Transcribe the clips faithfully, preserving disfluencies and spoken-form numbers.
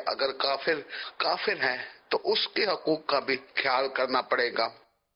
اگر کافر کافر ہیں تو اس کے حقوق کا بھی خیال کرنا پڑے گا.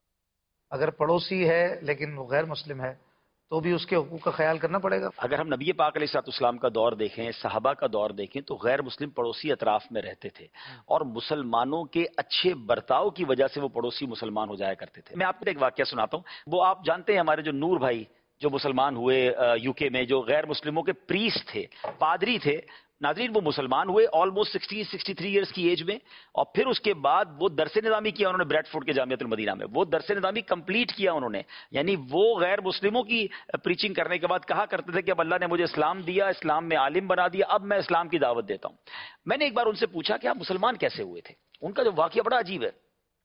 اگر پڑوسی ہے لیکن وہ غیر مسلم ہے تو بھی اس کے حقوق کا خیال کرنا پڑے گا. اگر ہم نبی پاک علیہ الصلوۃ والسلام کا دور دیکھیں، صحابہ کا دور دیکھیں، تو غیر مسلم پڑوسی اطراف میں رہتے تھے اور مسلمانوں کے اچھے برتاؤ کی وجہ سے وہ پڑوسی مسلمان ہو جایا کرتے تھے. میں آپ کو ایک واقعہ سناتا ہوں. وہ آپ جانتے ہیں ہمارے جو نور بھائی جو مسلمان ہوئے یو کے میں، جو غیر مسلموں کے پریسٹ تھے، پادری تھے. ناظرین، وہ مسلمان ہوئے almost sixty sixty three years کی ایج میں، اور پھر اس کے بعد وہ درس نظامی کیا انہوں نے بریڈ فورڈ کے جامعۃ المدینہ میں. وہ درس نظامی کمپلیٹ کیا انہوں نے. یعنی وہ غیر مسلموں کی پریچنگ کرنے کے بعد کہا کرتے تھے کہ اب اللہ نے مجھے اسلام دیا، اسلام میں عالم بنا دیا، اب میں اسلام کی دعوت دیتا ہوں. میں نے ایک بار ان سے پوچھا کہ آپ مسلمان کیسے ہوئے تھے؟ ان کا جو واقعہ بڑا عجیب ہے.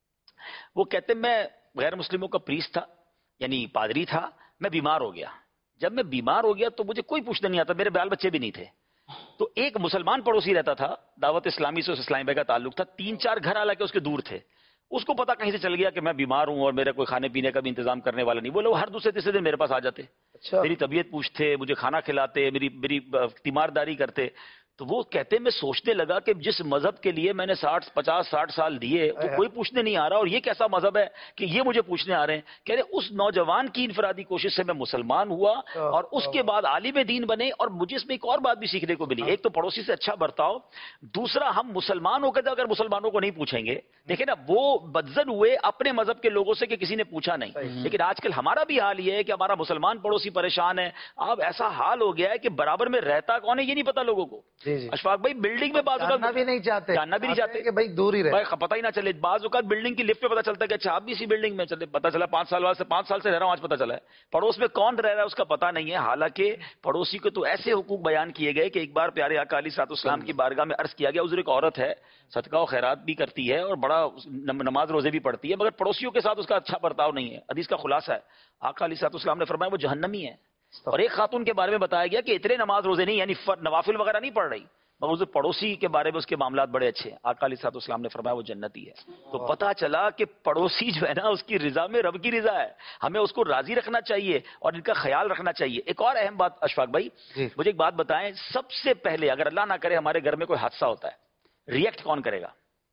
وہ کہتے میں غیر مسلموں کا پریسٹ تھا، یعنی پادری تھا. میں بیمار ہو گیا. جب میں بیمار ہو گیا تو مجھے کوئی پوچھنا نہیں آتا، میرے بال بچے بھی نہیں تھے. تو ایک مسلمان پڑوسی رہتا تھا، دعوت اسلامی سے اس اسلام بھائی کا تعلق تھا. تین چار گھر حالانکہ اس کے دور تھے. اس کو پتا کہیں سے چل گیا کہ میں بیمار ہوں اور میرا کوئی کھانے پینے کا بھی انتظام کرنے والا نہیں. وہ لوگ ہر دوسرے تیسرے دن میرے پاس آ جاتے. اچھا. میری طبیعت پوچھتے، مجھے کھانا کھلاتے، میری میری تیمارداری کرتے. تو وہ کہتے میں سوچنے لگا کہ جس مذہب کے لیے میں نے ساٹھ پچاس ساٹھ سال دیے وہ کوئی پوچھنے نہیں آ رہا، اور یہ کیسا مذہب ہے کہ یہ مجھے پوچھنے آ رہے ہیں. کہہ رہے اس نوجوان کی انفرادی کوشش سے میں مسلمان ہوا اور اس کے بعد عالم دین بنے. اور مجھے اس میں ایک اور بات بھی سیکھنے کو ملی. ایک تو پڑوسی سے اچھا برتاؤ، دوسرا ہم مسلمان ہو کر اگر مسلمانوں کو نہیں پوچھیں گے. دیکھیں نا، وہ بدزن ہوئے اپنے مذہب کے لوگوں سے کہ کسی نے پوچھا نہیں. لیکن آج کل ہمارا بھی حال یہ ہے کہ ہمارا مسلمان پڑوسی پریشان ہے. اب ایسا حال ہو گیا ہے کہ برابر میں رہتا کون ہے یہ نہیں پتا لوگوں کو. اشفاق بھائی بلڈنگ میں بعض اوقات بھی نہیں چاہتے، جاننا بھی نہیں چاہتے کہ بھائی دور ہی رہے، پتہ ہی نہ چلے. بعض اوقات بلڈنگ کی لفٹ پہ پتہ چلتا ہے کہ اچھا آپ بھی اسی بلڈنگ میں چلے. پتہ چلا پانچ سال بعد سے پانچ سال سے رہ رہا ہوں، آج پتہ چلا ہے. پڑوس میں کون رہ رہا ہے اس کا پتہ نہیں ہے. حالانکہ پڑوسی کو تو ایسے حقوق بیان کیے گئے کہ ایک بار پیارے آقا علیہ الصلوۃ والسلام کی بارگاہ میں عرض کیا گیا، حضور ایک عورت ہے، صدقہ و خیرات بھی کرتی ہے اور بڑا نماز روزے بھی پڑھتی ہے، مگر پڑوسیوں کے ساتھ اس کا اچھا برتاؤ نہیں ہے. حدیث کا خلاصہ ہے، آقا علیہ الصلوۃ والسلام نے فرمایا وہ جہنمی ہے. اور ایک خاتون کے بارے میں بتایا گیا کہ اتنے نماز روزے نہیں، یعنی نوافل وغیرہ نہیں پڑھ رہی، مگر اس پڑوسی کے بارے میں اس کے معاملات بڑے اچھے ہیں. آقا علیہ الصلوۃ والسلام نے فرمایا وہ جنتی ہے. تو پتہ چلا کہ پڑوسی جو ہے نا اس کی رضا میں رب کی رضا ہے. ہمیں اس کو راضی رکھنا چاہیے اور ان کا خیال رکھنا چاہیے. ایک اور اہم بات اشفاق بھائی، مجھے ایک بات بتائیں، سب سے پہلے اگر اللہ نہ کرے ہمارے گھر میں کوئی حادثہ ہوتا ہے، ریئیکٹ کون کرے گا؟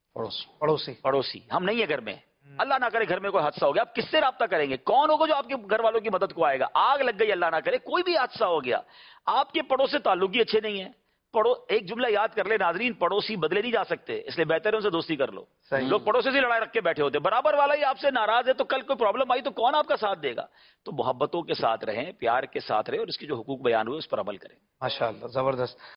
پڑوسی. پڑوسی. ہم نہیں ہے گھر میں، اللہ نہ کرے گھر میں کوئی حادثہ ہو گیا، آپ کس سے رابطہ کریں گے؟ کون ہوگا جو آپ کے گھر والوں کی مدد کو آئے گا؟ آگ لگ گئی، اللہ نہ کرے کوئی بھی حادثہ ہو گیا، آپ کے پڑوس سے تعلق ہی اچھے نہیں ہیں. پڑو ایک جملہ یاد کر لے ناظرین، پڑوسی بدلے نہیں جا سکتے، اس لیے بہتر ہے ان سے دوستی کر لو. لوگ پڑوسی سے لڑائی رکھ کے بیٹھے ہوتے، برابر والا ہی آپ سے ناراض ہے تو کل کوئی پرابلم آئی تو کون آپ کا ساتھ دے گا؟ تو محبتوں کے ساتھ رہیں، پیار کے ساتھ رہیں اور اس کی جو حقوق بیان ہوئے اس پر عمل کریں. ماشاءاللہ، زبردست.